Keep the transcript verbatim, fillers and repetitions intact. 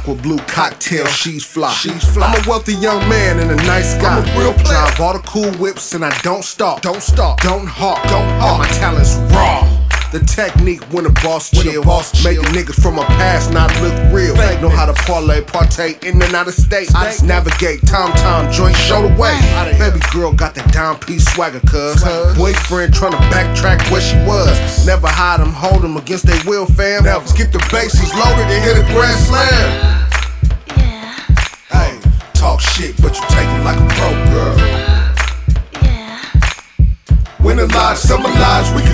aqua blue cocktail, she's fly. She's fly. I'm a wealthy young man and a nice guy. I'm a real player. Drive all the cool whips and I don't stop. Don't stop. Don't hawk. Don't hawk. My talent's raw. The technique when a boss chill, boss make the niggas from a past not look real. Fake. Know how to parlay, partake in and out of state. I just navigate, tom tom, joint show the way. Baby girl got that down piece swagger, cuz boyfriend tryna backtrack where she was. Never hide them, hold them against their will, fam. Never skip the bases, loaded and hit a grand slam. Yeah. Hey, talk shit, but you take it like a pro, girl. Yeah. Win a lot, some lives we can